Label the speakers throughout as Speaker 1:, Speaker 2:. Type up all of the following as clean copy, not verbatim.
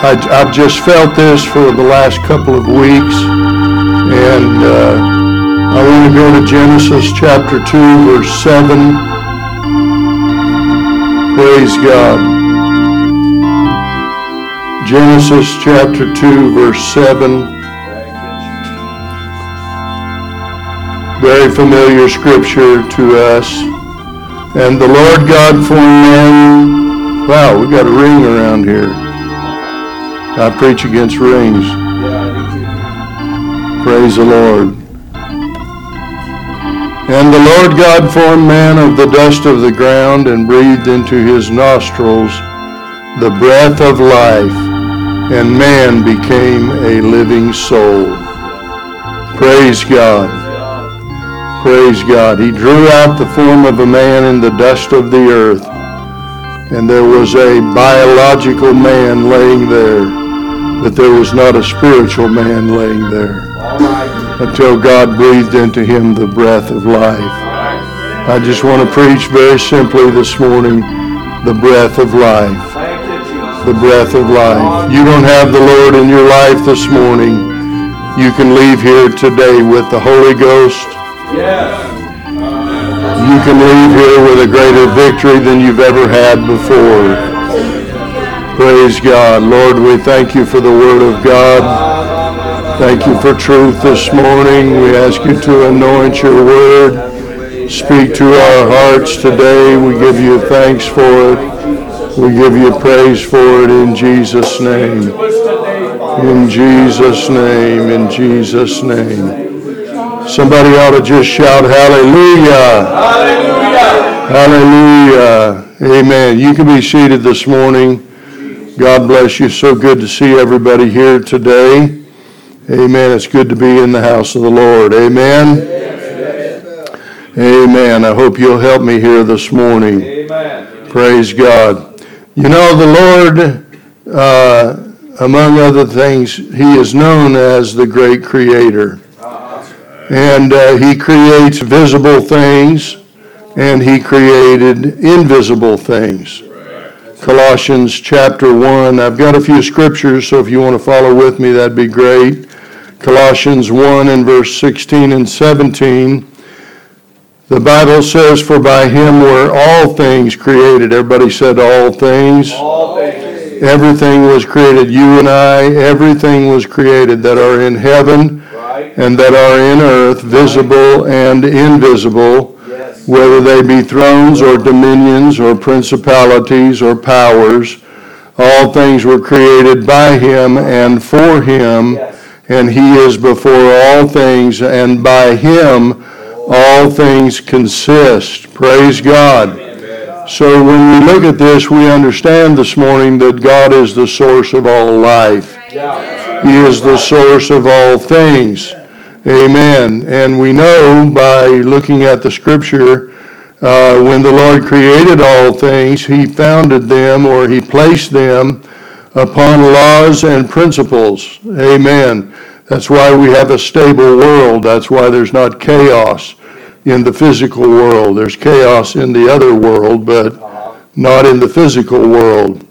Speaker 1: I've just felt this for the last couple of weeks, and I want to go to Genesis chapter 2, verse 7. Praise God. Genesis chapter 2, verse 7. Very familiar scripture to us. And the Lord God formed man. Wow, we got a ring around here. I preach against rings. Praise the Lord. And the Lord God formed man of the dust of the ground and breathed into his nostrils the breath of life, and man became a living soul. Praise God. Praise God. He drew out the form of a man in the dust of the earth, and there was a biological man laying there, but there was not a spiritual man laying there until God breathed into him the breath of life. I just want to preach very simply this morning, the breath of life. The breath of life. You don't have the Lord in your life this morning. You can leave here today with the Holy Ghost. You can leave here with a greater victory than you've ever had before. Praise God. Lord, we thank you for the Word of God. Thank you for truth this morning. We ask you to anoint your Word. Speak to our hearts today. We give you thanks for it. We give you praise for it in Jesus' name. In Jesus' name. In Jesus' name. Somebody ought to just shout hallelujah. Hallelujah. Hallelujah. Amen. You can be seated this morning. God bless you. So good to see everybody here today. Amen. It's good to be in the house of the Lord. Amen. Amen. I hope you'll help me here this morning. Amen. Praise God. You know, the Lord, among other things, he is known as the great creator. And he creates visible things, and he created invisible things. Colossians chapter 1. I've got a few scriptures, so if you want to follow with me, that'd be great. Colossians 1 and verse 16 and 17. The Bible says, for by him were all things created. Everybody said all things. All things. Everything was created. You and I, everything was created that are in heaven and that are in earth, visible and invisible, whether they be thrones or dominions or principalities or powers. All things were created by him and for him, and he is before all things, and by him all things consist. Praise God. So when we look at this, we understand this morning that God is the source of all life. He is the source of all things. Amen. And we know by looking at the scripture, when the Lord created all things, he founded them, or he placed them upon laws and principles. Amen. That's why we have a stable world. That's why there's not chaos in the physical world. There's chaos in the other world, but not in the physical world.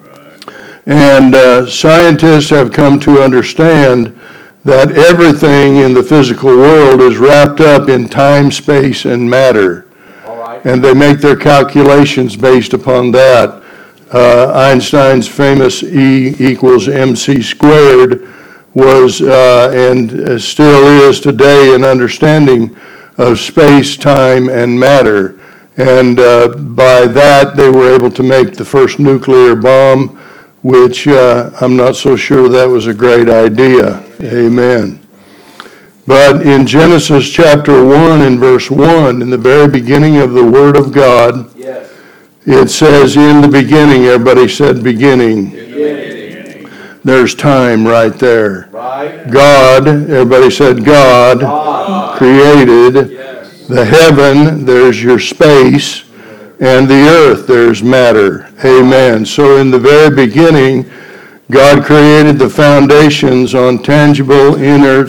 Speaker 1: And scientists have come to understand that everything in the physical world is wrapped up in time, space, and matter. And they make their calculations based upon that. Einstein's famous E equals mc squared was and still is today an understanding of space, time, and matter. And by that, they were able to make the first nuclear bomb, which I'm not so sure that was a great idea. Amen. But in Genesis chapter 1 and verse 1, in the very beginning of the Word of God, it says, in the beginning, everybody said beginning. There's time right there. God, everybody said God, created the heaven, there's your space, and the earth, there's matter. Amen. So in the very beginning, God created the foundations on tangible, inert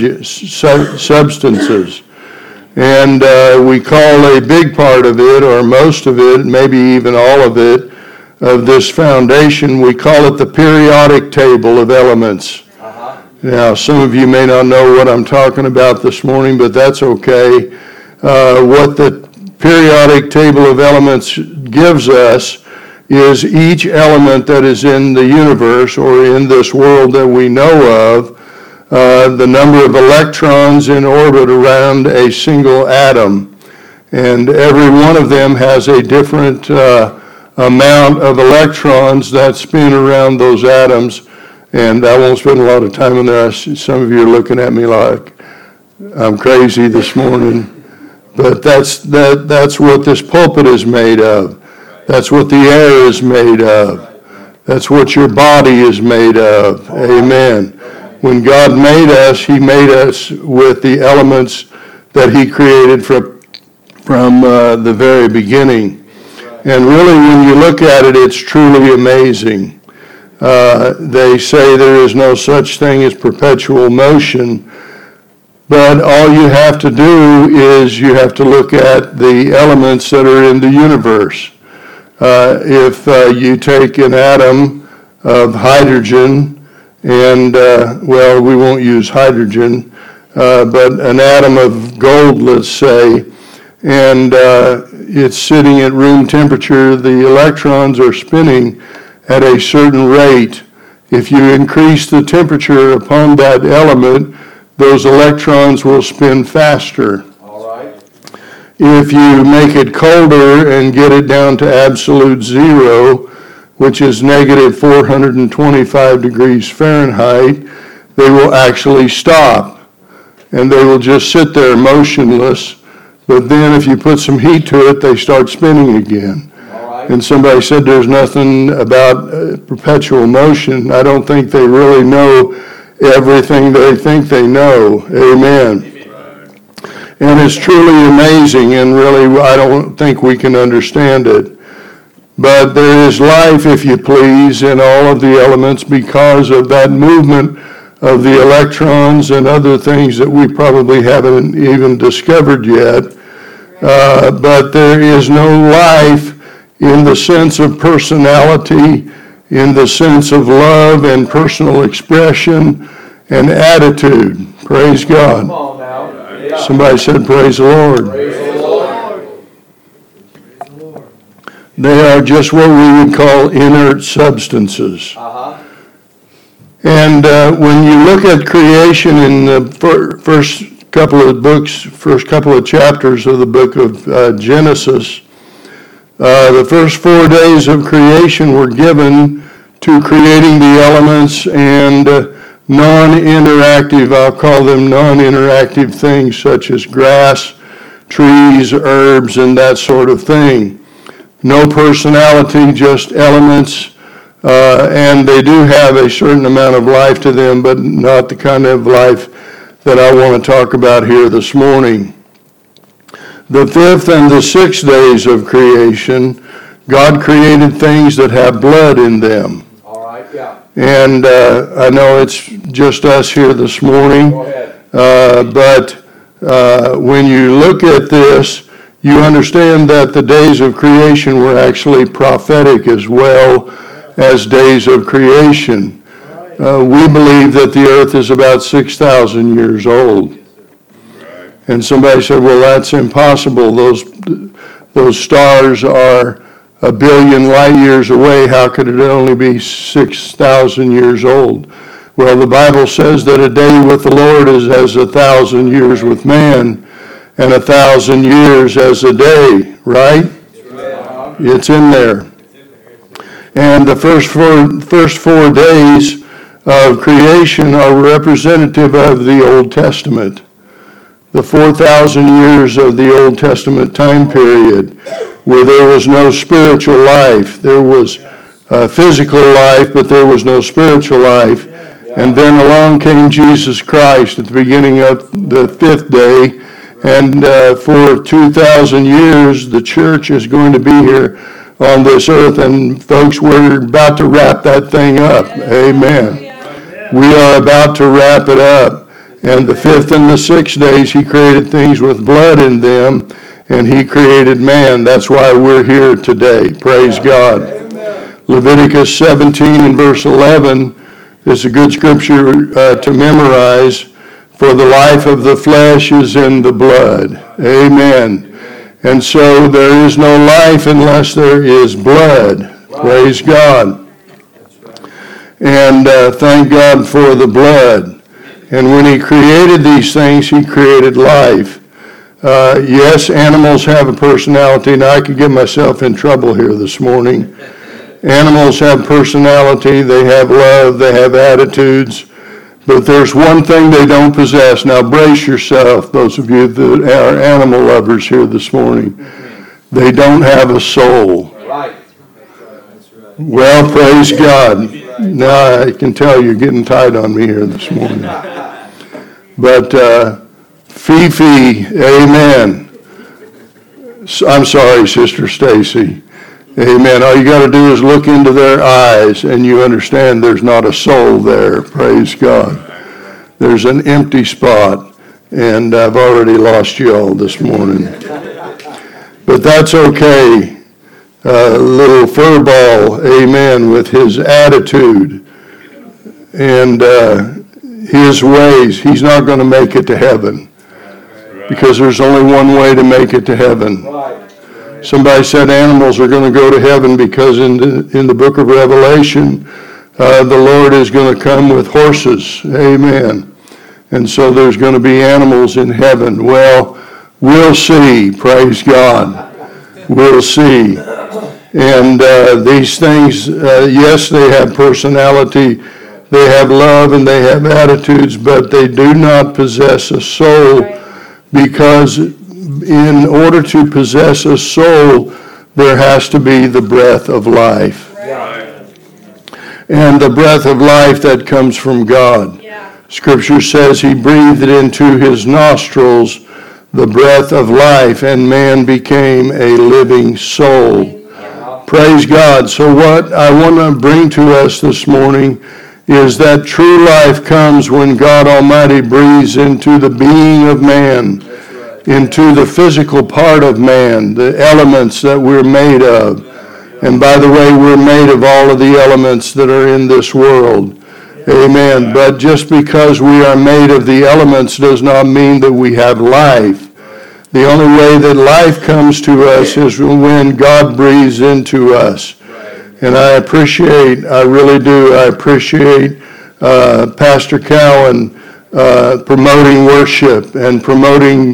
Speaker 1: substances. And we call a big part of it, or most of it, maybe even all of it, of this foundation. We call it the periodic table of elements. Now, some of you may not know what I'm talking about this morning, but that's okay. What the periodic table of elements gives us is each element that is in the universe or in this world that we know of, the number of electrons in orbit around a single atom. And every one of them has a different amount of electrons that spin around those atoms. And I won't spend a lot of time on there. Some of you are looking at me like I'm crazy this morning. But that's what this pulpit is made of. That's what the air is made of. That's what your body is made of. Amen. When God made us, He made us with the elements that He created from the very beginning. And really, when you look at it, it's truly amazing. They say there is no such thing as perpetual motion, but all you have to do is you have to look at the elements that are in the universe. If you take an atom of hydrogen, and, well, we won't use hydrogen, but an atom of gold, let's say, and it's sitting at room temperature, the electrons are spinning at a certain rate. If you increase the temperature upon that element, those electrons will spin faster.
Speaker 2: All right.
Speaker 1: If you make it colder and get it down to absolute zero, which is negative 425 degrees Fahrenheit, they will actually stop. And they will just sit there motionless. But then if you put some heat to it, they start spinning again. And somebody said there's nothing about perpetual motion. I don't think they really know everything they think they know. Amen. And it's truly amazing, and really I don't think we can understand it. But there is life, if you please, in all of the elements because of that movement of the electrons and other things that we probably haven't even discovered yet. But there is no life in the sense of personality, in the sense of love and personal expression and attitude. Praise God. Somebody said, praise the Lord.
Speaker 2: Praise the Lord.
Speaker 1: They are just what we would call inert substances. And when you look at creation in the first couple of chapters of the book of Genesis, the first 4 days of creation were given to creating the elements and non-interactive, I'll call them non-interactive things such as grass, trees, herbs, and that sort of thing. No personality, just elements, and they do have a certain amount of life to them, but not the kind of life that I want to talk about here this morning. The fifth and the sixth days of creation, God created things that have blood in them.
Speaker 2: All right, yeah.
Speaker 1: And I know it's just us here this morning.
Speaker 2: Go ahead.
Speaker 1: But when you look at this, you understand that the days of creation were actually prophetic as well as days of creation. We believe that the earth is about 6,000 years old. And somebody said, well, that's impossible. Those stars are 1 billion light years away. How could it only be 6,000 years old? Well, the Bible says that a day with the Lord is as 1,000 years with man, and 1,000 years as a day, right? It's in there. And the first 4 days of creation are representative of the Old Testament. The 4,000 years of the Old Testament time period where there was no spiritual life. There was physical life, but there was no spiritual life. And then along came Jesus Christ at the beginning of the fifth day. And for 2,000 years, the church is going to be here on this earth. And folks, we're about to wrap that thing up. Amen. We are about to wrap it up. And the fifth and the sixth days, he created things with blood in them, and he created man. That's why we're here today. Praise God. Leviticus 17 and verse 11 is a good scripture to memorize. For the life of the flesh is in the blood. Amen. And so there is no life unless there is blood. Praise God. And thank God for the blood. And when he created these things, he created life. Yes, animals have a personality. Now, I could get myself in trouble here this morning. Animals have personality. They have love. They have attitudes. But there's one thing they don't possess. Now, brace yourself, those of you that are animal lovers here this morning. They don't have a soul.
Speaker 2: Right.
Speaker 1: Well, praise God. Now I can tell you're getting tight on me here this morning. But Fifi, amen. I'm sorry, Sister Stacy. Amen. All you got to do is look into their eyes and you understand there's not a soul there. Praise God. There's an empty spot, and I've already lost you all this morning. But that's okay. Little furball, amen, with his attitude and his ways, he's not going to make it to heaven because there's only one way to make it to heaven. Somebody said animals are going to go to heaven because in the book of Revelation, the Lord is going to come with horses. Amen. And so there's going to be animals in heaven. Well, we'll see. Praise God. We'll see. And these things, yes, they have personality, they have love, and they have attitudes, but they do not possess a soul because in order to possess a soul, there has to be the breath of life. And the breath of life that comes from God. Scripture says he breathed into his nostrils the breath of life, and man became a living soul. Praise God. So what I want to bring to us this morning is that true life comes when God Almighty breathes into the being of man, into the physical part of man, the elements that we're made of. And by the way, we're made of all of the elements that are in this world. Amen. But just because we are made of the elements does not mean that we have life. The only way that life comes to us is when God breathes into us. And I really do, I appreciate Pastor Cowan promoting worship and promoting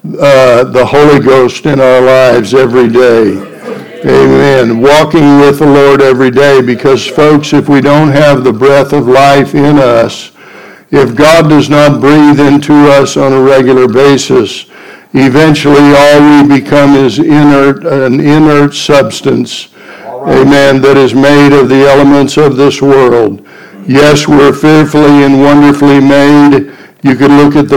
Speaker 1: the Holy Ghost in our lives every day. Amen. Walking with the Lord every day, because folks, if we don't have the breath of life in us, if God does not breathe into us on a regular basis, eventually all we become is an inert substance, amen, that is made of the elements of this world. Yes, we're fearfully and wonderfully made. You could look at the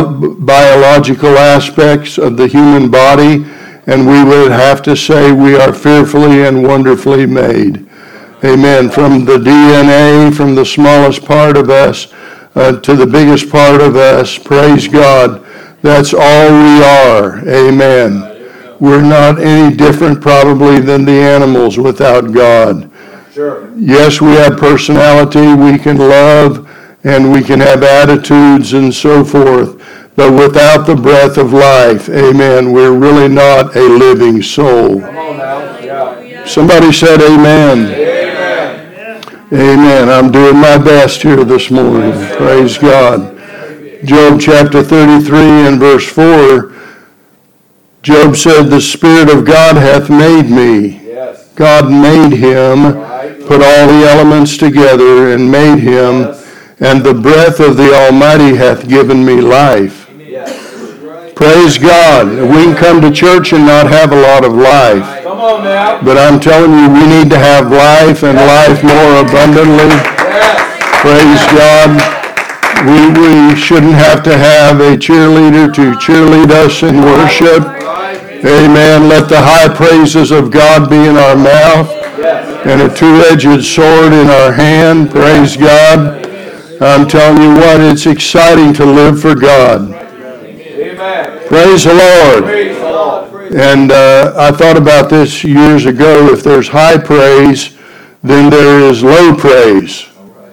Speaker 1: biological aspects of the human body, and we would have to say we are fearfully and wonderfully made. Amen. From the DNA, from the smallest part of us to the biggest part of us, praise God. That's all we are. Amen. We're not any different probably than the animals without God.
Speaker 2: Sure.
Speaker 1: Yes, we have personality, we can love, and we can have attitudes and so forth. But without the breath of life, amen, we're really not a living soul.
Speaker 2: Come on now. Yeah.
Speaker 1: Somebody said amen.
Speaker 2: Amen.
Speaker 1: Amen. I'm doing my best here this morning. Praise God. Job chapter 33 and verse 4, Job said, the Spirit of God hath made me.
Speaker 2: Yes.
Speaker 1: God made him, put all the elements together and made him, and the breath of the Almighty hath given me life. Praise God. We can come to church and not have a lot of life.
Speaker 2: Come on now.
Speaker 1: But I'm telling you, we need to have life and life more abundantly.
Speaker 2: Yes.
Speaker 1: Praise God. We shouldn't have to have a cheerleader to cheerlead us in worship. Amen. Let the high praises of God be in our mouth and a two-edged sword in our hand. Praise God. I'm telling you what, it's exciting to live for God.
Speaker 2: Amen.
Speaker 1: Praise the Lord.
Speaker 2: Praise the Lord.
Speaker 1: And I thought about this years ago. If there's high praise, then there is low praise.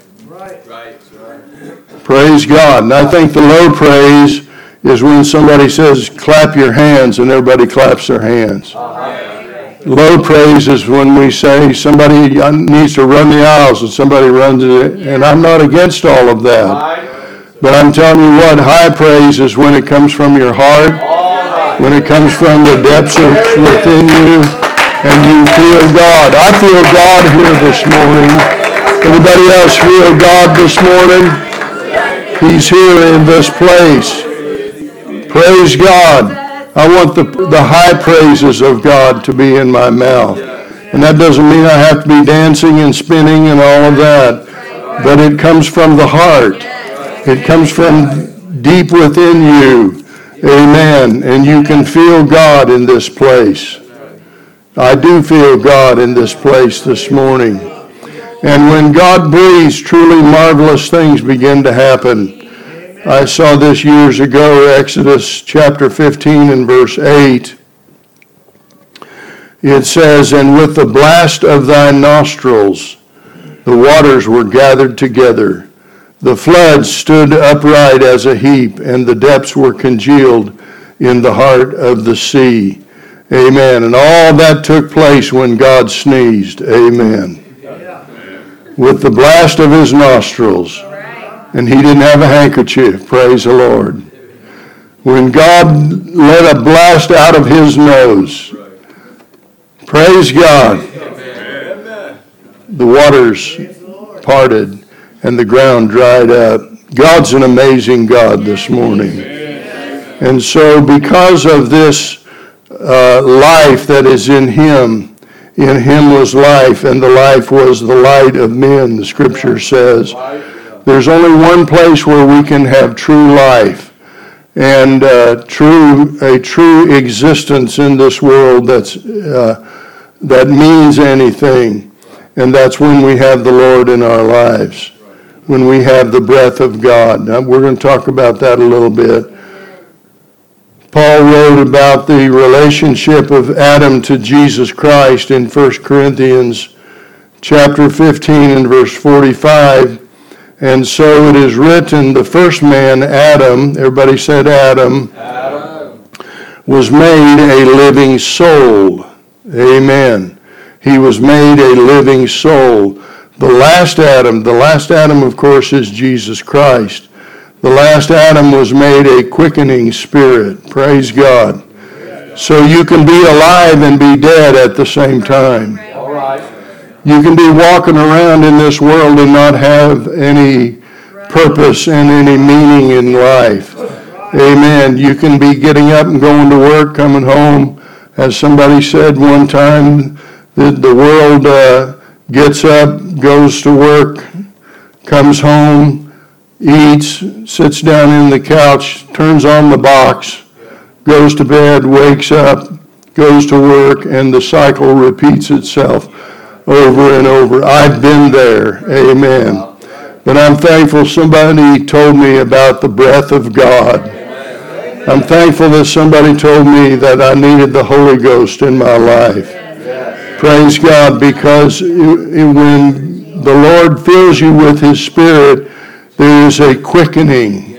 Speaker 1: Praise God. And I think the low praise is when somebody says, clap your hands, and everybody claps their hands. Low praise is when we say somebody needs to run the aisles and somebody runs it. And I'm not against all of that. But I'm telling you what, high praise is when it comes from your heart, when it comes from the depths of within you, and you feel God. I feel God here this morning. Anybody else feel God this morning? He's here in this place. Praise God. I want the high praises of God to be in my mouth. And that doesn't mean I have to be dancing and spinning and all of that. But it comes from the heart. It comes from deep within you. Amen. And you can feel God in this place. I do feel God in this place this morning. And when God breathes, truly marvelous things begin to happen. I saw this years ago, Exodus chapter 15 and verse 8. It says, and with the blast of thy nostrils, the waters were gathered together. The floods stood upright as a heap, and the depths were congealed in the heart of the sea. Amen. And all that took place when God sneezed. Amen. With the blast of his nostrils. And he didn't have a handkerchief. Praise the Lord. When God let a blast out of his nose. Praise God. The waters parted and the ground dried up. God's an amazing God this morning. And so because of this life that is in him was life, and the life was the light of men, the scripture says. There's only one place where we can have true life and a true existence in this world that means anything, and that's when we have the Lord in our lives, when we have the breath of God. Now, we're going to talk about that a little bit. Paul wrote about the relationship of Adam to Jesus Christ in 1 Corinthians chapter 15 and verse 45. And so it is written, the first man, Adam, everybody said Adam, was made a living soul. Amen. He was made a living soul. The last Adam, of course, is Jesus Christ. The last Adam was made a quickening spirit. Praise God. So you can be alive and be dead at the same time.
Speaker 2: All right.
Speaker 1: You can be walking around in this world and not have any purpose and any meaning in life. Amen. You can be getting up and going to work, coming home. As somebody said one time, the world gets up, goes to work, comes home, eats, sits down in the couch, turns on the box, goes to bed, wakes up, goes to work, and the cycle repeats itself over and over. I've been there. Amen. But I'm thankful somebody told me about the breath of God. I'm thankful that somebody told me that I needed the Holy Ghost in my life. Praise God, because when the Lord fills you with his Spirit, there is a quickening.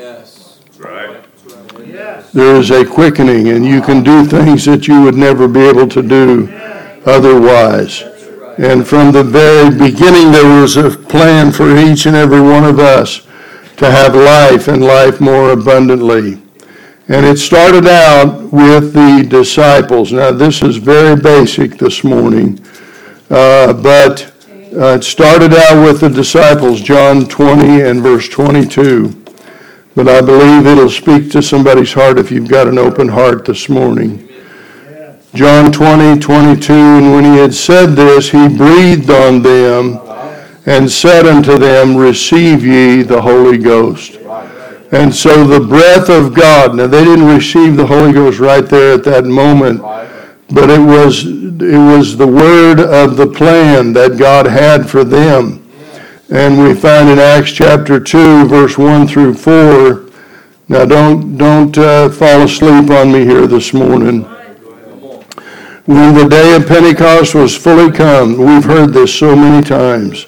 Speaker 1: There is a quickening, and you can do things that you would never be able to do otherwise. And from the very beginning, there was a plan for each and every one of us to have life and life more abundantly. And it started out with the disciples. Now, this is very basic this morning, but it started out with the disciples, John 20 and verse 22. But I believe it'll speak to somebody's heart if you've got an open heart this morning. John 20:22, and when he had said this, he breathed on them and said unto them, receive ye the Holy Ghost. And so the breath of God, now they didn't receive the Holy Ghost right there at that moment, but it was the word of the plan that God had for them. And we find in Acts chapter 2, verse 1 through 4. Now don't fall asleep on me here this morning. when the day of Pentecost was fully come. We've heard this so many times.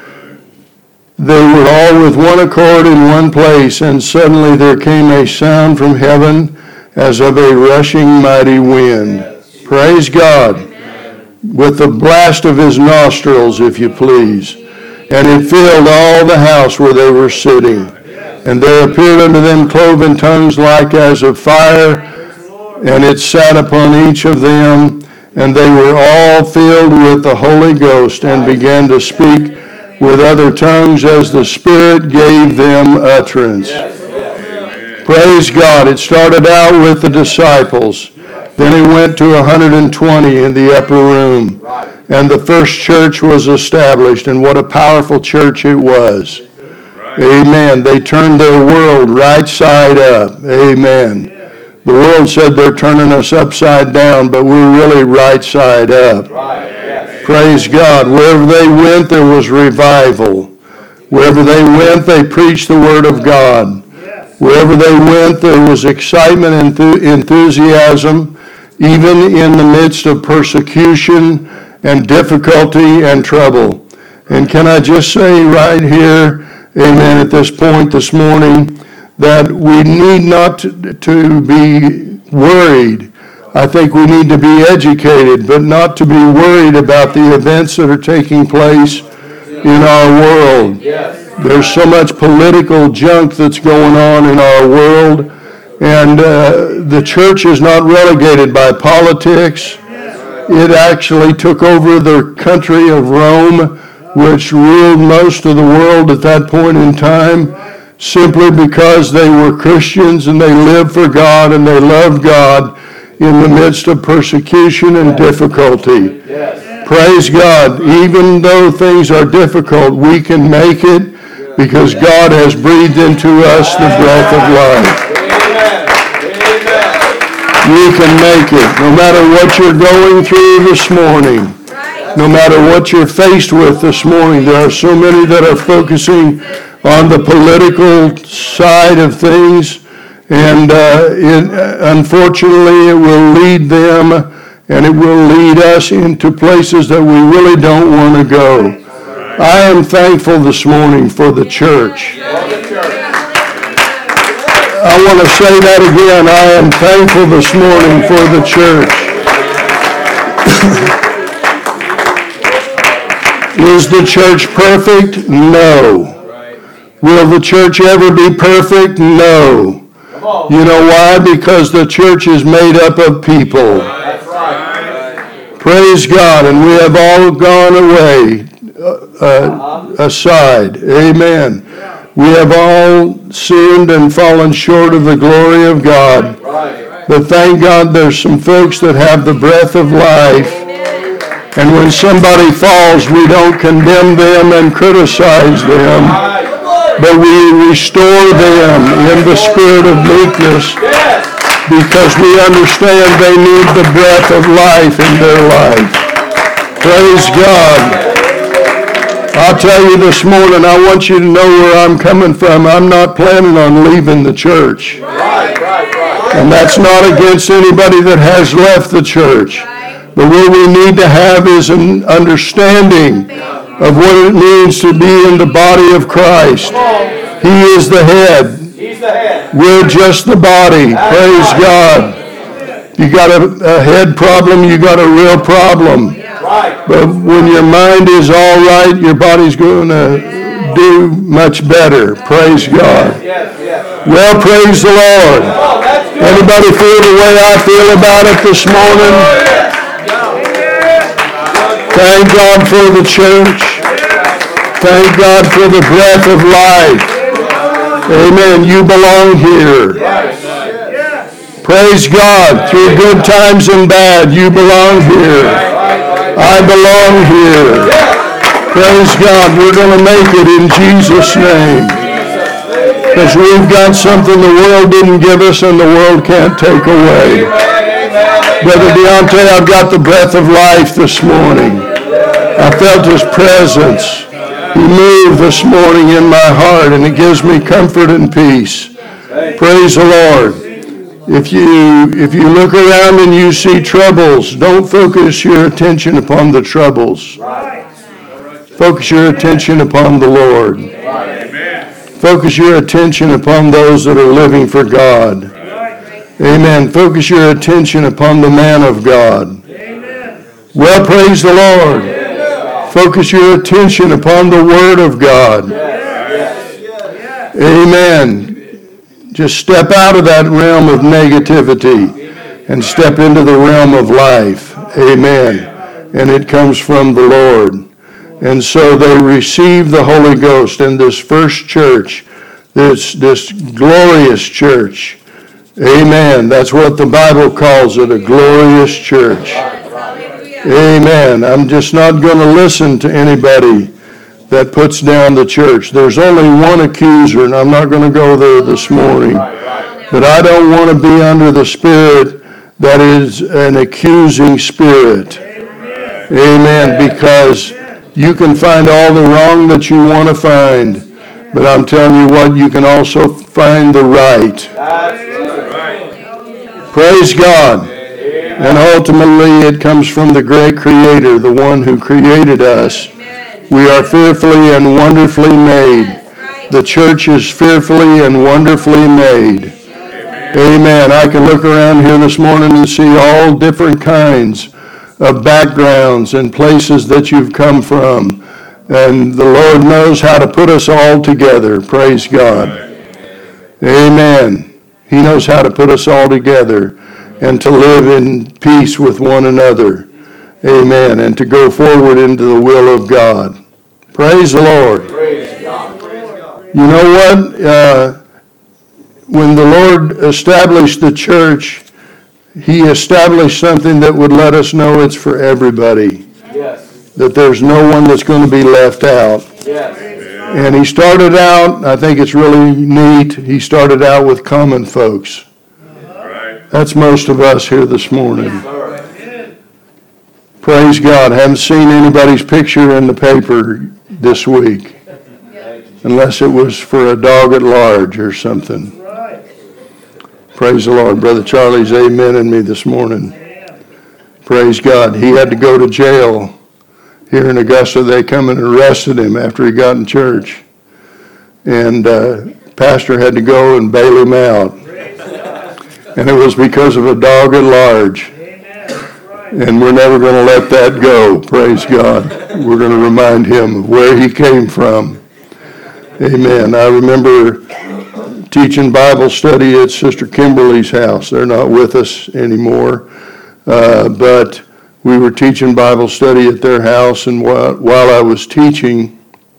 Speaker 1: They were all with one accord in one place, and suddenly there came a sound from heaven as of a rushing mighty wind. Yes. Praise God. Amen. With the blast of his nostrils, if you please. And it filled all the house where they were sitting. Yes. And there appeared unto them cloven tongues like as of fire, and it sat upon each of them, and they were all filled with the Holy Ghost, and began to speak with other tongues as the Spirit gave them utterance. Yes. Praise God. It started out with the disciples. Then it went to 120 in the upper room. And the first church was established. And what a powerful church it was. Amen. They turned their world right side up. Amen. The world said they're turning us upside down, but we're really right side up. Praise God. Wherever they went, there was revival. Wherever they went, they preached the Word of God. Wherever they went, there was excitement and enthusiasm, even in the midst of persecution and difficulty and trouble. And can I just say right here, amen, at this point this morning, that we need not to be worried. I think we need to be educated, but not to be worried about the events that are taking place in our world. There's so much political junk that's going on in our world, and the church is not relegated by politics. It actually took over the country of Rome, which ruled most of the world at that point in time, simply because they were Christians and they lived for God and they loved God in the midst of persecution and difficulty. Praise God. Even though things are difficult, we can make it because God has breathed into us the breath of life. You can make it. No matter what you're going through this morning, no matter what you're faced with this morning, there are so many that are focusing on the political side of things, and unfortunately it will lead them and it will lead us into places that we really don't want to go. I am thankful this morning for the church. I want to say that again. I am thankful this morning for the church. Is the church perfect? No. Will the church ever be perfect? No. You know why? Because the church is made up of people. Praise God. And we have all gone away aside. Amen. We have all sinned and fallen short of the glory of God. But thank God there's some folks that have the breath of life. And when somebody falls, we don't condemn them and criticize them, but we restore them in the spirit of meekness because we understand they need the breath of life in their life. Praise God. I'll tell you this morning, I want you to know where I'm coming from. I'm not planning on leaving the church. And that's not against anybody that has left the church. But what we need to have is an understanding of what it means to be in the body of Christ. He is the head. We're just the body. Praise God. You got a head problem, you got a real problem. But when your mind is all right, your body's going to do much better. Praise God. Well, praise the Lord. Anybody feel the way I feel about it this morning? Thank God for the church. Thank God for the breath of life. Amen. You belong here. Praise God. Through good times and bad, you belong here. I belong here. Praise God. We're going to make it in Jesus' name. Because we've got something the world didn't give us and the world can't take away. Brother Deontay, I've got the breath of life this morning. I felt His presence. He moved this morning in my heart, and it gives me comfort and peace. Praise the Lord. If you look around and you see troubles, don't focus your attention upon the troubles. Focus your attention upon the Lord. Focus your attention upon those that are living for God. Amen. Focus your attention upon the man of God. Well, praise the Lord. Focus your attention upon the Word of God. Amen. Just step out of that realm of negativity and step into the realm of life. Amen. And it comes from the Lord. And so they received the Holy Ghost in this first church, this glorious church. Amen. That's what the Bible calls it, a glorious church. Amen. I'm just not going to listen to anybody that puts down the church. There's only one accuser, and I'm not going to go there this morning. But I don't want to be under the spirit that is an accusing spirit. Amen. Because you can find all the wrong that you want to find. But I'm telling you what, you can also find the right. Praise God. And ultimately it comes from the great Creator, the one who created us. We are fearfully and wonderfully made. The church is fearfully and wonderfully made. Amen. I can look around here this morning and see all different kinds of backgrounds and places that you've come from. And the Lord knows how to put us all together. Praise God. Amen. He knows how to put us all together and to live in peace with one another. Amen. And to go forward into the will of God. Praise the Lord. You know what? When the Lord established the church, He established something that would let us know it's for everybody. Yes. That there's no one that's going to be left out. Yes. And He started out, I think it's really neat, He started out with common folks. That's most of us here this morning. Praise God. I haven't seen anybody's picture in the paper this week. Unless it was for a dog at large or something. Praise the Lord. Brother Charlie's amening me this morning. Praise God. He had to go to jail here in Augusta. They come and arrested him after he got in church. And pastor had to go and bail him out. And it was because of a dog at large. And we're never going to let that go. Praise God. We're going to remind him of where he came from. Amen. I remember teaching Bible study at Sister Kimberly's house. They're not with us anymore. But we were teaching Bible study at their house. And while I was teaching,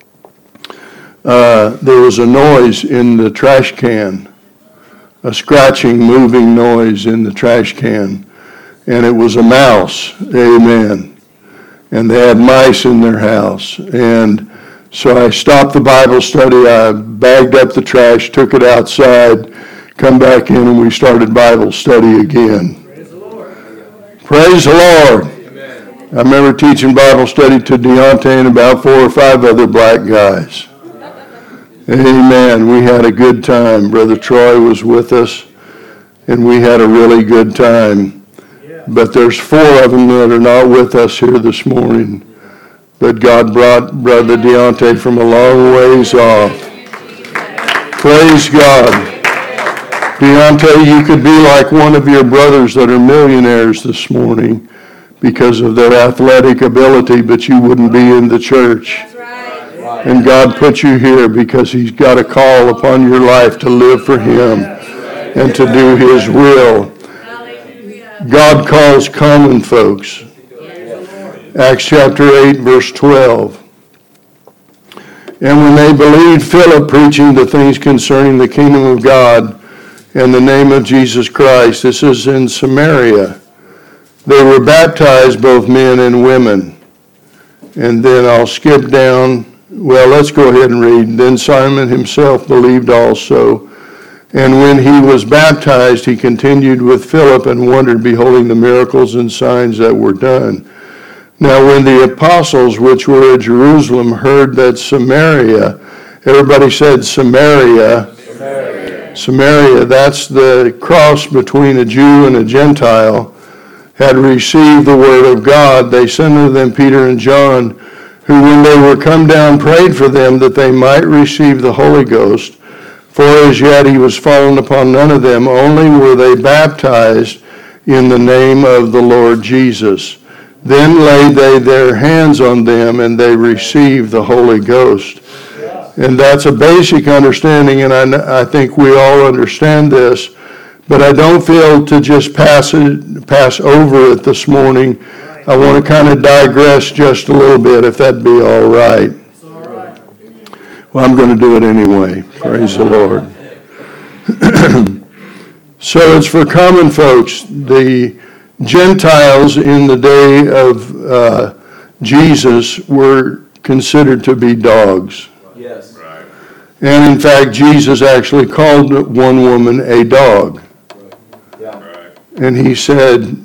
Speaker 1: there was a noise in the trash can. A scratching, moving noise in the trash can. And it was a mouse. Amen. And they had mice in their house. And so I stopped the Bible study. I bagged up the trash, took it outside, come back in, and we started Bible study again. Praise the Lord. Praise the Lord. Amen. I remember teaching Bible study to Deontay and about 4 or 5 other black guys. Amen. We had a good time. Brother Troy was with us, and we had a really good time. But there's 4 of them that are not with us here this morning. But God brought Brother Deontay from a long ways off. Praise God. Deontay, you could be like one of your brothers that are millionaires this morning because of their athletic ability, but you wouldn't be in the church. And God put you here because He's got a call upon your life to live for Him and to do His will. God calls common folks. Acts chapter 8, verse 12. And when they believed Philip preaching the things concerning the kingdom of God in the name of Jesus Christ, this is in Samaria, they were baptized, both men and women. And then I'll skip down. Well, let's go ahead and read. Then Simon himself believed also. And when he was baptized, he continued with Philip and wondered, beholding the miracles and signs that were done. Now when the apostles which were at Jerusalem heard that Samaria, everybody said Samaria. Samaria, that's the cross between a Jew and a Gentile, had received the word of God. They sent unto them Peter and John, who when they were come down prayed for them that they might receive the Holy Ghost. For as yet he was fallen upon none of them, only were they baptized in the name of the Lord Jesus. Then laid they their hands on them, and they received the Holy Ghost. And that's a basic understanding, and I think we all understand this, but I don't feel to just pass over it this morning. I want to kind of digress just a little bit, if that'd be all right. Well, I'm going to do it anyway. Praise the Lord. So it's for common folks. The Gentiles in the day of Jesus were considered to be dogs.
Speaker 2: Yes.
Speaker 3: Right.
Speaker 1: And in fact, Jesus actually called one woman a dog.
Speaker 2: Yeah.
Speaker 3: Right.
Speaker 1: And he said,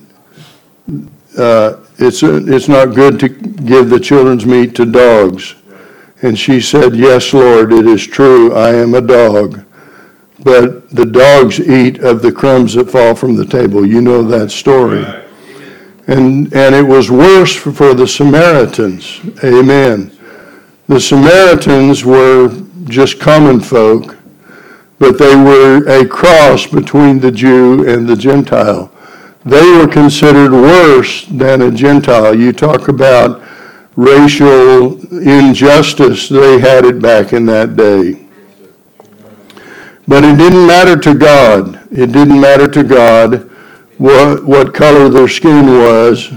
Speaker 1: it's not good to give the children's meat to dogs. And she said, yes, Lord, it is true, I am a dog. But the dogs eat of the crumbs that fall from the table. You know that story.
Speaker 3: Right.
Speaker 1: And it was worse for the Samaritans. Amen. The Samaritans were just common folk, but they were a cross between the Jew and the Gentile. They were considered worse than a Gentile. You talk about racial injustice, they had it back in that day. But it didn't matter to God. It didn't matter to God what color their skin was.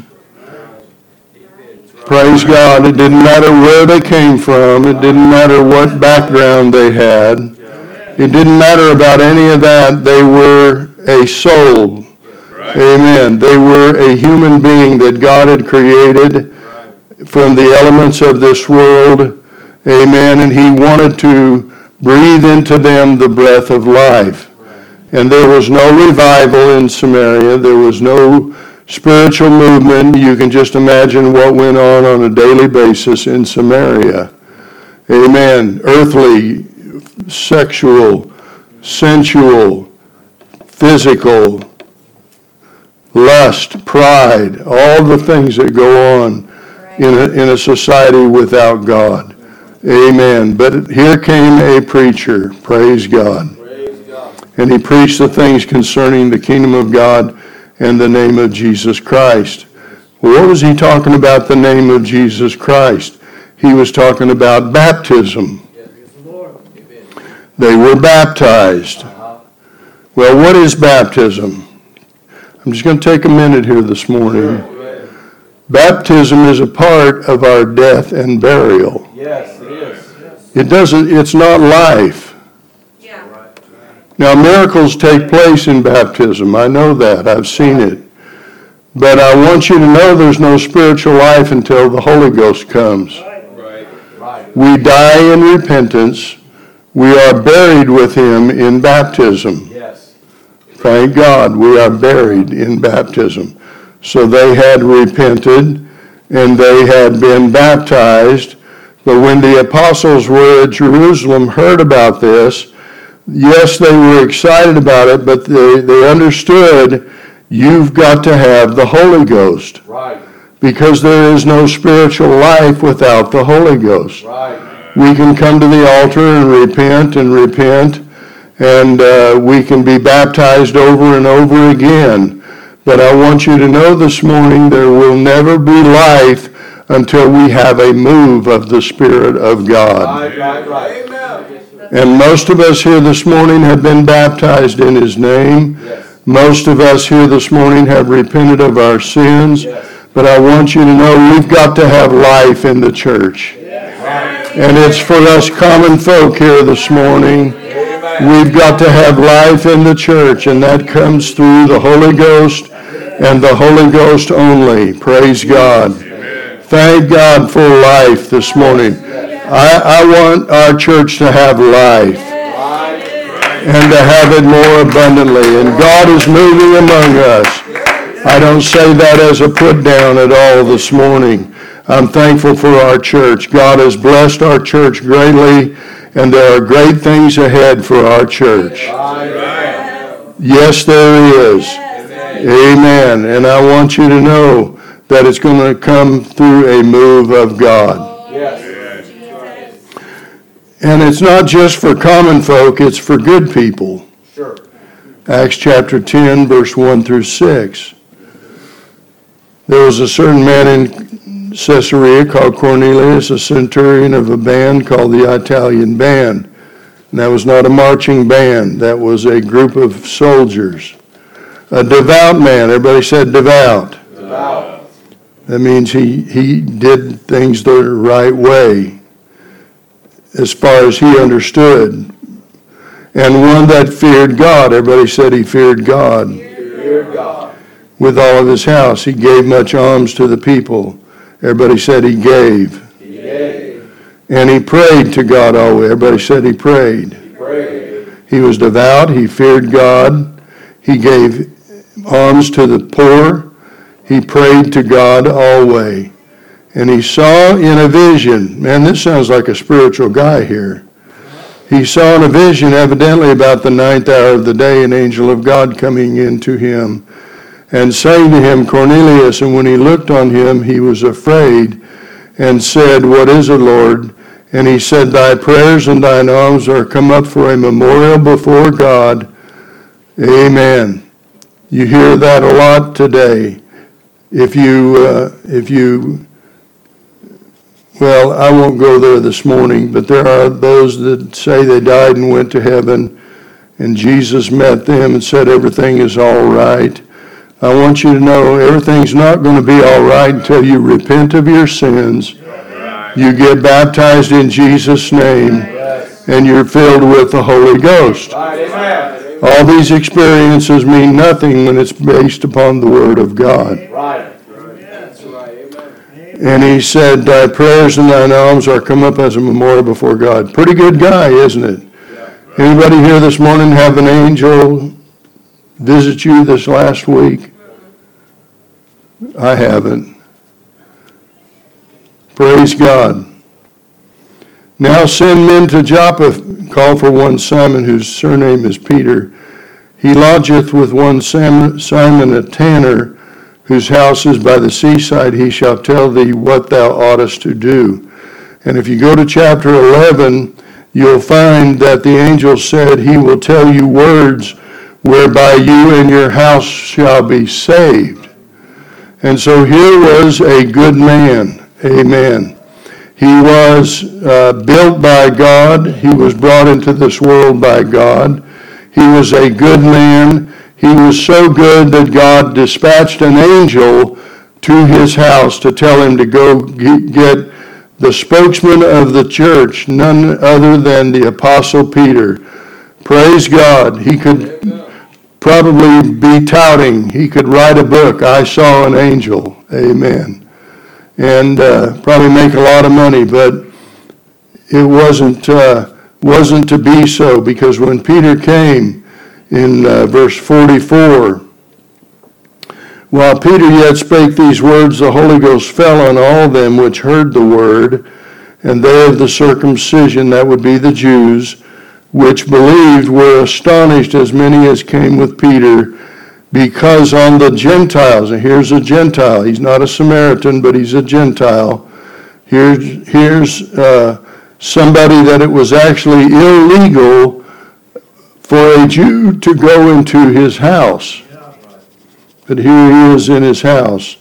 Speaker 1: Praise God. It didn't matter where they came from. It didn't matter what background they had. It didn't matter about any of that. They were a soul.
Speaker 3: Right.
Speaker 1: Amen. They were a human being that God had created from the elements of this world. Amen. And he wanted to breathe into them the breath of life. And there was no revival in Samaria. There was no spiritual movement. You can just imagine what went on a daily basis in Samaria. Amen. Earthly, sexual, sensual, physical, lust, pride, all the things that go on in a society without God. Amen. But here came a preacher, praise God.
Speaker 2: Praise God.
Speaker 1: And he preached the things concerning the kingdom of God and the name of Jesus Christ. Well, what was he talking about, the name of Jesus Christ? He was talking about baptism. They were baptized. Well, what is baptism? I'm just going to take a minute here this morning. Baptism is a part of our death and burial.
Speaker 2: Yes, it is.
Speaker 1: It's not life.
Speaker 4: Yeah.
Speaker 1: Now, miracles take place in baptism. I know that. I've seen it. But I want you to know there's no spiritual life until the Holy Ghost comes.
Speaker 3: Right.
Speaker 2: Right.
Speaker 1: We die in repentance. We are buried with him in baptism.
Speaker 2: Yes.
Speaker 1: Thank God we are buried in baptism. So they had repented and they had been baptized. But when the apostles were at Jerusalem, heard about this, yes, they were excited about it, but they understood you've got to have the Holy Ghost.
Speaker 2: Right.
Speaker 1: Because there is no spiritual life without the Holy Ghost.
Speaker 2: Right.
Speaker 1: We can come to the altar and repent, and we can be baptized over and over again. But I want you to know this morning there will never be life until we have a move of the Spirit of God.
Speaker 2: Right. Amen.
Speaker 1: And most of us here this morning have been baptized in his name.
Speaker 2: Yes.
Speaker 1: Most of us here this morning have repented of our sins.
Speaker 2: Yes.
Speaker 1: But I want you to know we've got to have life in the church.
Speaker 2: Right.
Speaker 1: And it's for us common folk here this morning.
Speaker 2: Amen.
Speaker 1: We've got to have life in the church, and that comes through the Holy Ghost and the Holy Ghost only. Praise God. Thank God for life this morning. I want our church to have life and to have it more abundantly. And God is moving among us. I don't say that as a put down at all this morning. I'm thankful for our church. God has blessed our church greatly, And there are great things ahead for our church. Yes, there is. Amen. And I want you to know that it's going to come through a move of God. And it's not just for common folk, it's for good people.
Speaker 2: Sure.
Speaker 1: Acts chapter 10, verse 1 through 6. There was a certain man in Caesarea called Cornelius, a centurion of a band called the Italian Band. And that was not a marching band. That was a group of soldiers. A devout man. Everybody said devout.
Speaker 2: Devout.
Speaker 1: That means he did things the right way, as far as he understood. And one that feared God. Everybody said he feared God.
Speaker 2: Feared God.
Speaker 1: With all of his house. He gave much alms to the people. Everybody said he gave.
Speaker 2: He gave.
Speaker 1: And he prayed to God always. Everybody said he prayed.
Speaker 2: He prayed.
Speaker 1: He was devout. He feared God. He gave alms to the poor. He prayed to God always. And he saw in a vision, man, this sounds like a spiritual guy here. He saw in a vision, evidently about the 9th hour of the day, an angel of God coming into him and saying to him, Cornelius. And when he looked on him, he was afraid and said, What is it, Lord? And he said, Thy prayers and thine alms are come up for a memorial before God. Amen. You hear that a lot today. Well, I won't go there this morning, but there are those that say they died and went to heaven, and Jesus met them and said everything is all right. I want you to know everything's not going to be all right until you repent of your sins, you get baptized in Jesus' name, and you're filled with the Holy Ghost. All these experiences mean nothing when it's based upon the Word of God. And he said, Thy prayers and thine alms are come up as a memorial before God. Pretty good guy, isn't it? Anybody here this morning have an angel visit you this last week? I haven't. Praise God. Now send men to Joppa, call for one Simon, whose surname is Peter. He lodgeth with one Simon a tanner, whose house is by the seaside. He shall tell thee what thou oughtest to do. And if you go to chapter 11, you'll find that the angel said, He will tell you words whereby you and your house shall be saved. And so here was a good man. Amen. He was built by God. He was brought into this world by God. He was a good man. He was so good that God dispatched an angel to his house to tell him to go get the spokesman of the church, none other than the Apostle Peter. Praise God. He could probably be touting. He could write a book, I Saw an Angel. Amen. And probably make a lot of money, but it wasn't to be so, because when Peter came, in verse 44, while Peter yet spake these words, the Holy Ghost fell on all them which heard the word, and they of the circumcision, that would be the Jews, which believed, were astonished, as many as came with Peter, because on the Gentiles, and here's a Gentile, he's not a Samaritan, but he's a Gentile. Here's somebody that it was actually illegal for a Jew to go into his house. But here he is in his house.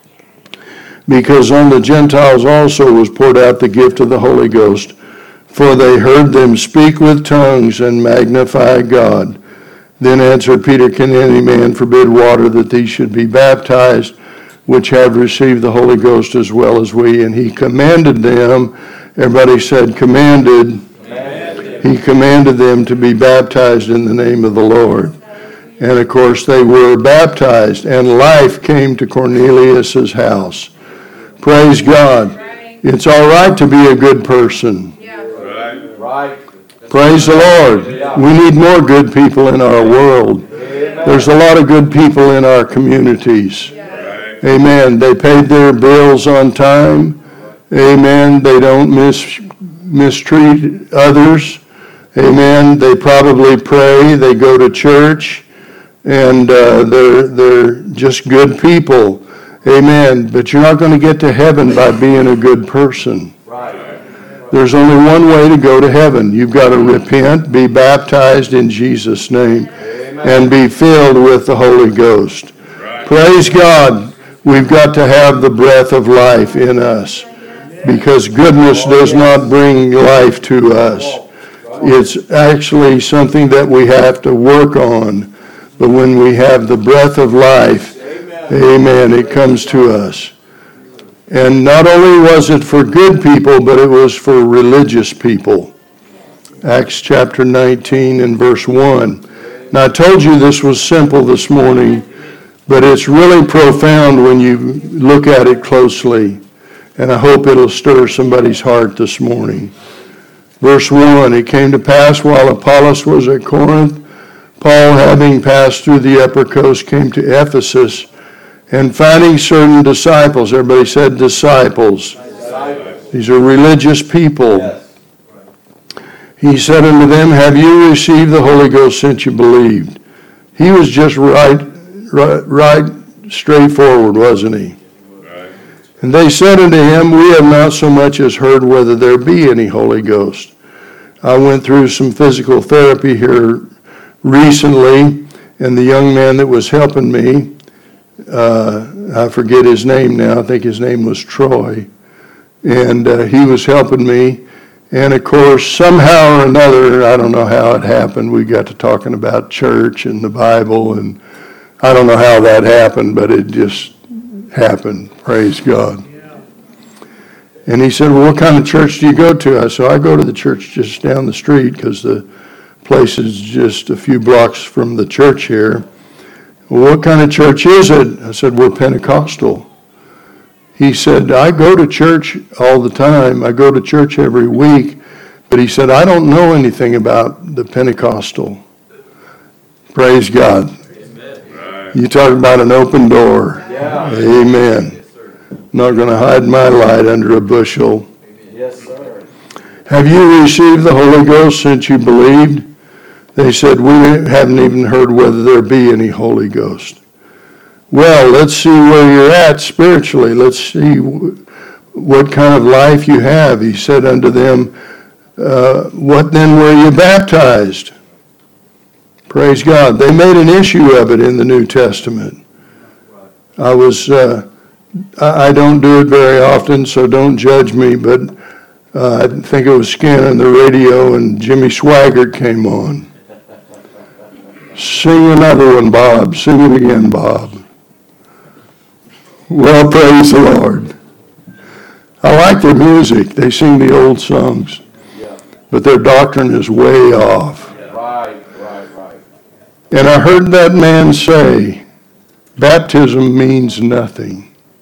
Speaker 1: Because on the Gentiles also was poured out the gift of the Holy Ghost, for they heard them speak with tongues and magnify God. Then answered Peter, Can any man forbid water that these should be baptized, which have received the Holy Ghost as well as we? And he commanded them, everybody said commanded. He commanded them to be baptized in the name of the Lord. And of course they were baptized, and life came to Cornelius' house. Praise God. It's all right to be a good person.
Speaker 2: Right.
Speaker 1: Praise the Lord. We need more good people in our world. There's a lot of good people in our communities. Amen. They paid their bills on time. Amen. They don't miss mistreat others. Amen. They probably pray, they go to church, and they're just good people. Amen. But you're not going to get to heaven by being a good person.
Speaker 2: Right.
Speaker 1: There's only one way to go to heaven. You've got to repent, be baptized in Jesus' name, and be filled with the Holy Ghost. Right. Praise God. We've got to have the breath of life in us, because goodness does not bring life to us. It's actually something that we have to work on. But when we have the breath of life, amen, it comes to us. And not only was it for good people, but it was for religious people. Acts chapter 19 and verse 1. Now, I told you this was simple this morning, but it's really profound when you look at it closely. And I hope it'll stir somebody's heart this morning. Verse 1, it came to pass while Apollos was at Corinth, Paul, having passed through the upper coast, came to Ephesus, and finding certain disciples, everybody said disciples. These are religious people. Yes. He said unto them, have you received the Holy Ghost since you believed? He was just right straightforward, wasn't he? And they said unto him, we have not so much as heard whether there be any Holy Ghost. I went through some physical therapy here recently, and the young man that was helping me, I forget his name now, I think his name was Troy, and he was helping me. And of course, somehow or another, I don't know how it happened, we got to talking about church and the Bible, and I don't know how that happened, but it just happened. Praise God. And he said, well, what kind of church do you go to? I said, I go to the church just down the street because the place is just a few blocks from the church here. Well, what kind of church is it? I said, we're Pentecostal. He said, I go to church all the time. I go to church every week. But he said, I don't know anything about the Pentecostal. Praise God. You talk about an open door. Yeah. Amen. Not going to hide my light under a bushel.
Speaker 2: Yes, sir.
Speaker 1: Have you received the Holy Ghost since you believed? They said, we haven't even heard whether there be any Holy Ghost. Well, let's see where you're at spiritually. Let's see what kind of life you have. He said unto them, what then were you baptized? Praise God. They made an issue of it in the New Testament. I don't do it very often, so don't judge me, but I think it was scanning the radio and Jimmy Swaggart came on. Sing another one, Bob. Sing it again, Bob. Well, praise the Lord. I like their music. They sing the old songs, but their doctrine is way off.
Speaker 2: Right.
Speaker 1: And I heard that man say, baptism means nothing.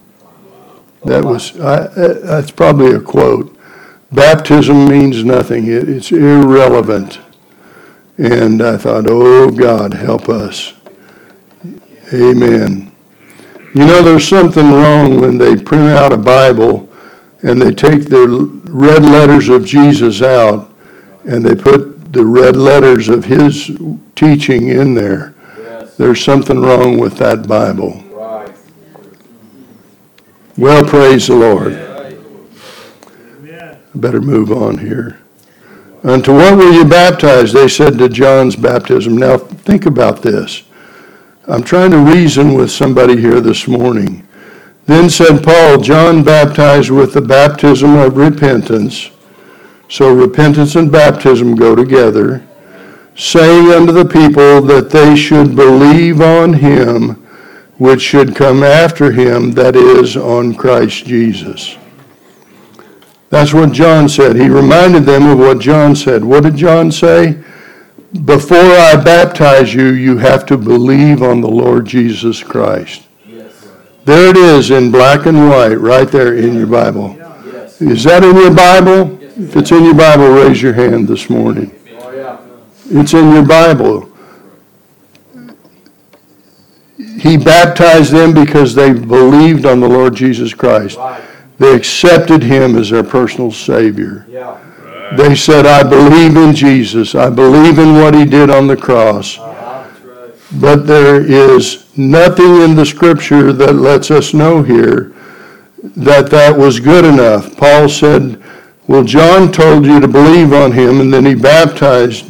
Speaker 1: That's probably a quote. Baptism means nothing. It's irrelevant. And I thought, oh God, help us. Amen. You know, there's something wrong when they print out a Bible and they take the red letters of Jesus out and they put the red letters of his teaching in there. Yes. There's something wrong with that Bible.
Speaker 2: Right.
Speaker 1: Well, praise the Lord. I better move on here. Unto what were you baptized? They said to John's baptism. Now, think about this. I'm trying to reason with somebody here this morning. Then said Paul, John baptized with the baptism of repentance. So repentance and baptism go together. Saying unto the people that they should believe on him which should come after him, that is, on Christ Jesus. That's what John said. He reminded them of what John said. What did John say? Before I baptize you, you have to believe on the Lord Jesus Christ. Yes. There it is in black and white, right there in your Bible. Yes. Is that in your Bible? Yes. If it's in your Bible, raise your hand this morning. Oh, yeah. It's in your Bible. He baptized them because they believed on the Lord Jesus Christ. Right. They accepted him as their personal Savior. Yeah. Right. They said, I believe in Jesus. I believe in what he did on the cross. But there is nothing in the scripture that lets us know here that that was good enough. Paul said, well, John told you to believe on him, and then he baptized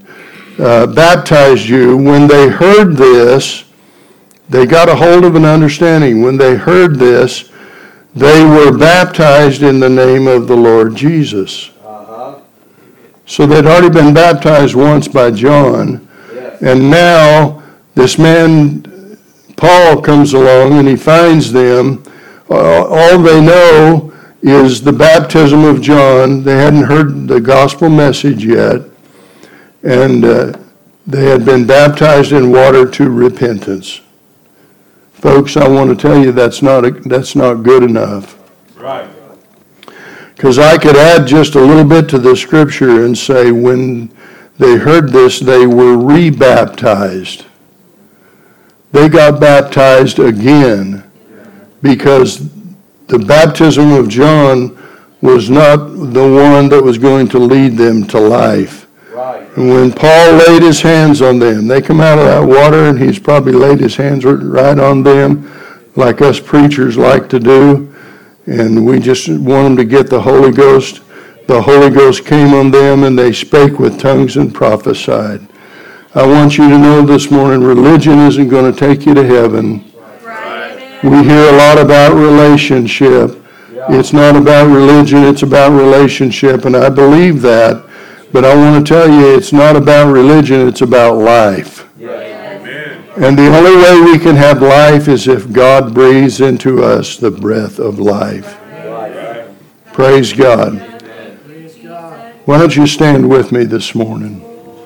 Speaker 1: you. When they heard this, they got a hold of an understanding. When they heard this, they were baptized in the name of the Lord Jesus. So they'd already been baptized once by John, and now this man, Paul, comes along and he finds them. All they know is the baptism of John. They hadn't heard the gospel message yet, and they had been baptized in water to repentance. Folks, I want to tell you that's not good enough.
Speaker 2: Right.
Speaker 1: Because I could add just a little bit to the scripture and say when they heard this, they were rebaptized. They got baptized again because the baptism of John was not the one that was going to lead them to life.
Speaker 2: Right.
Speaker 1: And when Paul laid his hands on them, they come out of that water and he's probably laid his hands right on them like us preachers like to do. And we just want them to get the Holy Ghost. The Holy Ghost came on them and they spake with tongues and prophesied. I want you to know this morning, religion isn't going to take you to heaven.
Speaker 2: Right.
Speaker 1: We hear a lot about relationship. It's not about religion, it's about relationship, and I believe that. But I want to tell you, it's not about religion, it's about life.
Speaker 2: Amen.
Speaker 1: And the only way we can have life is if God breathes into us the breath of life.
Speaker 2: Right.
Speaker 1: Praise God. Why don't you stand with me this morning?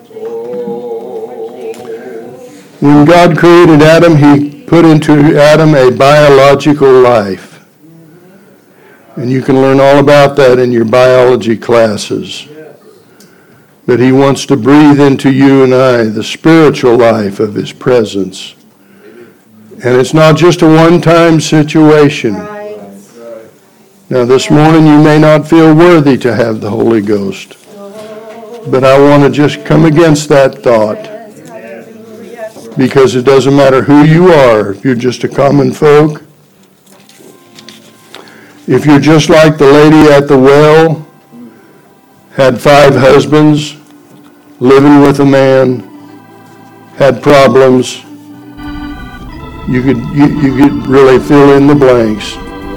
Speaker 1: When God created Adam, he put into Adam a biological life. And you can learn all about that in your biology classes. But he wants to breathe into you and I the spiritual life of his presence. And it's not just a one-time situation. Now this morning you may not feel worthy to have the Holy Ghost. But I want to just come against that thought. Because it doesn't matter who you are, if you're just a common folk, if you're just like the lady at the well, had 5 husbands, living with a man, had problems, you could really fill in the blanks.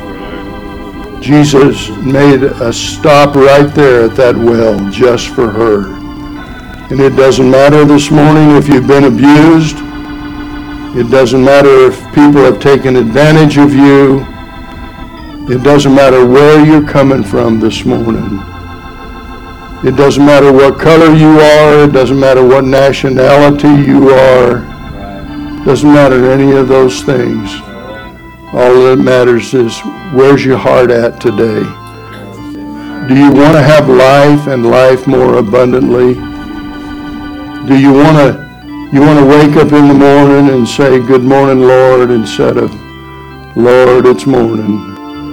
Speaker 1: Jesus made a stop right there at that well just for her. And it doesn't matter this morning if you've been abused. It doesn't matter if people have taken advantage of you. It doesn't matter where you're coming from this morning. It doesn't matter what color you are. It doesn't matter what nationality you are. It doesn't matter any of those things. All that matters is where's your heart at today? Do you want to have life and life more abundantly? Do you want to wake up in the morning and say, good morning, Lord, instead of, Lord, it's morning?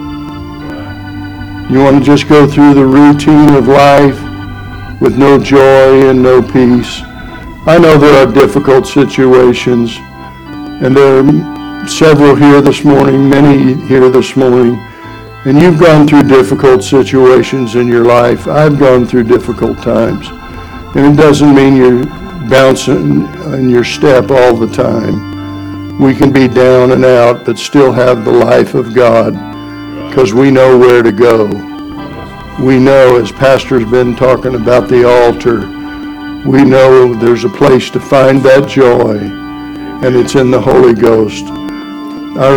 Speaker 1: You want to just go through the routine of life with no joy and no peace? I know there are difficult situations, and there are several here this morning, many here this morning, and you've gone through difficult situations in your life. I've gone through difficult times, and it doesn't mean you're bouncing in your step all the time. We can be down and out, but still have the life of God, because we know where to go. We know, as Pastor's been talking about the altar, we know there's a place to find that joy, and it's in the Holy Ghost. I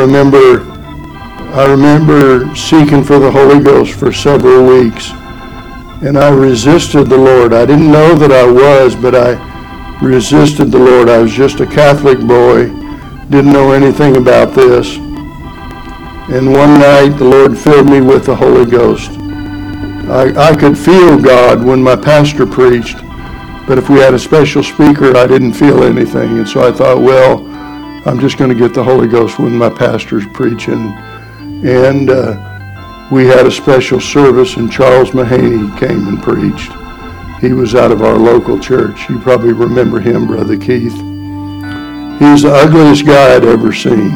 Speaker 1: remember seeking for the Holy Ghost for several weeks, and I resisted the Lord. I didn't know that I was, but I resisted the Lord. I was just a Catholic boy, didn't know anything about this. And one night the Lord filled me with the Holy Ghost. I could feel God when my pastor preached, but if we had a special speaker, I didn't feel anything. And so I thought, well, I'm just going to get the Holy Ghost when my pastor's preaching. And we had a special service and Charles Mahaney came and preached. He was out of our local church. You probably remember him, Brother Keith. He was the ugliest guy I'd ever seen.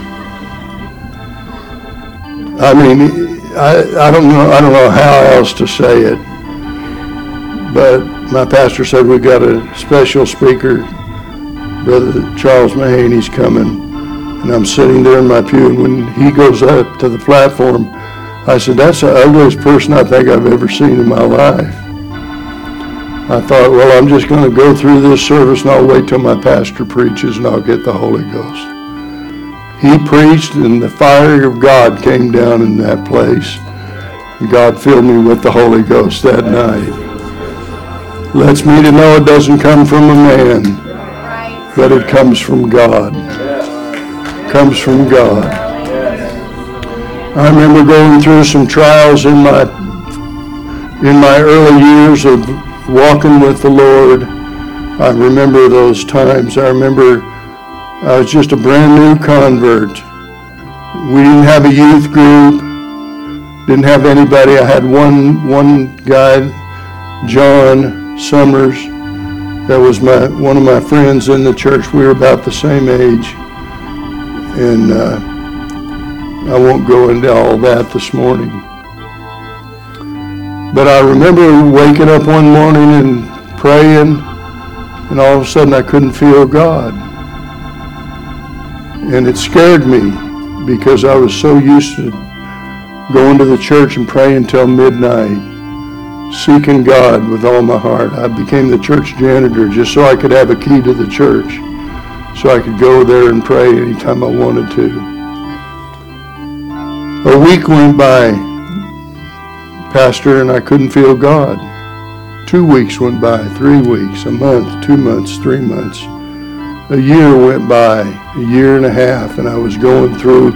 Speaker 1: I mean, I don't know how else to say it. But my pastor said we got a special speaker. Brother Charles Mahaney's coming. And I'm sitting there in my pew, and when he goes up to the platform, I said, that's the ugliest person I think I've ever seen in my life. I thought, well, I'm just going to go through this service and I'll wait till my pastor preaches and I'll get the Holy Ghost. He preached and the fire of God came down in that place. God filled me with the Holy Ghost that night. Lets me to know it doesn't come from a man, but it comes from God. Comes from God. I remember going through some trials in my early years of walking with the Lord. I remember those times. I remember I was just a brand new convert. We didn't have a youth group. Didn't have anybody. I had one guy, John Summers, that was one of my friends in the church. We were about the same age. And I won't go into all that this morning. But I remember waking up one morning and praying, and all of a sudden I couldn't feel God. And it scared me because I was so used to going to the church and praying until midnight, seeking God with all my heart. I became the church janitor just so I could have a key to the church, so I could go there and pray anytime I wanted to. A week went by, Pastor, and I couldn't feel God. 2 weeks went by, 3 weeks, a month, 2 months, 3 months. A year went by, a year and a half, and I was going through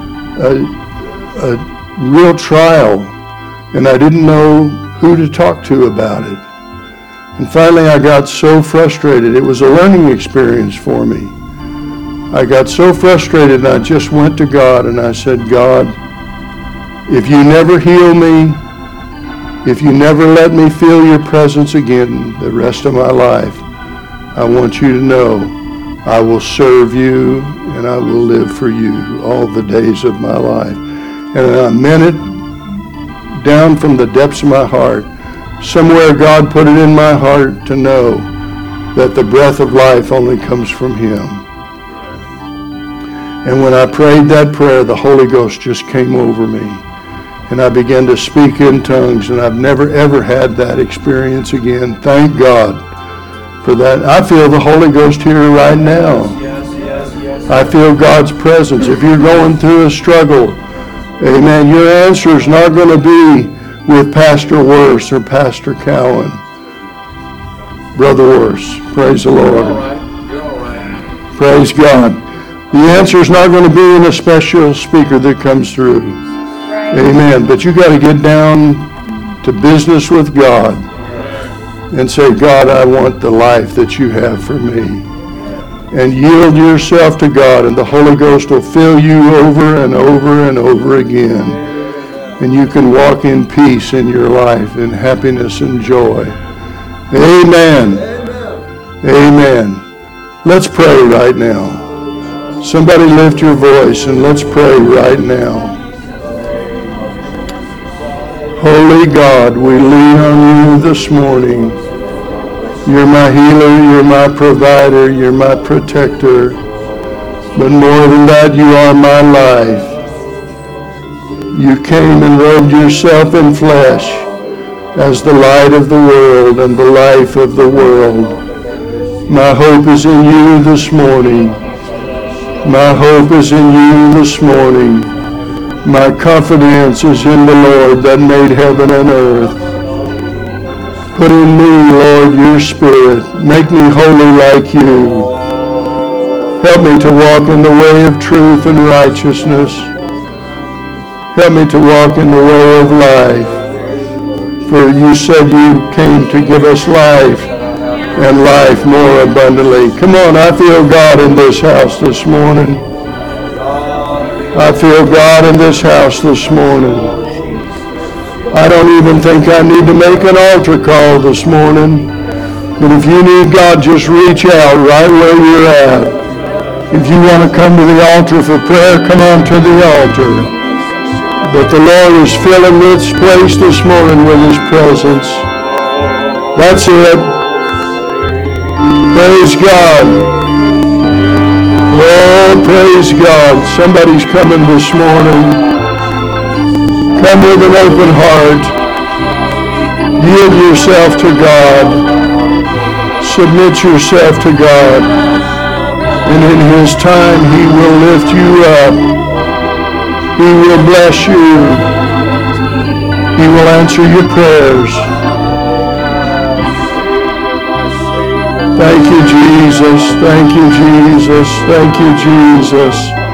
Speaker 1: a real trial, and I didn't know who to talk to about it. And finally I got so frustrated. It was a learning experience for me. I got so frustrated, and I just went to God and I said, God, if you never heal me, if you never let me feel your presence again the rest of my life, I want you to know I will serve you and I will live for you all the days of my life. And I meant it down from the depths of my heart. Somewhere God put it in my heart to know that the breath of life only comes from him. And when I prayed that prayer, the Holy Ghost just came over me. And I began to speak in tongues, and I've never ever had that experience again. Thank God for that. I feel the Holy Ghost here right now. I feel God's presence. If you're going through a struggle, amen, your answer is not going to be with Pastor Worse or Pastor Cowan. Brother Worse, praise the Lord. Praise God. The answer is not going to be in a special speaker that comes through. Amen. But you got to get down to business with God and say, God, I want the life that you have for me. And yield yourself to God, and the Holy Ghost will fill you over and over and over again. And you can walk in peace in your life, in happiness and joy. Amen. Amen. Let's pray right now. Somebody lift your voice and let's pray right now. Holy God, we lean on you this morning. You're my healer, you're my provider, you're my protector. But more than that, you are my life. You came and robed yourself in flesh as the light of the world and the life of the world. My hope is in you this morning. My hope is in you this morning. My confidence is in the Lord that made heaven and earth. Put in me, Lord, your Spirit. Make me holy like you. Help me to walk in the way of truth and righteousness. Help me to walk in the way of life. For you said you came to give us life and life more abundantly. Come on, I feel God in this house this morning. I feel God in this house this morning. I don't even think I need to make an altar call this morning. But if you need God, just reach out right where you're at. If you want to come to the altar for prayer, come on to the altar. But the Lord is filling this place this morning with His presence. That's it. Praise God. Oh, praise God. Somebody's coming this morning. Come with an open heart. Yield yourself to God. Submit yourself to God. And in His time, He will lift you up. He will bless you. He will answer your prayers. Thank you, Jesus. Thank you, Jesus. Thank you, Jesus.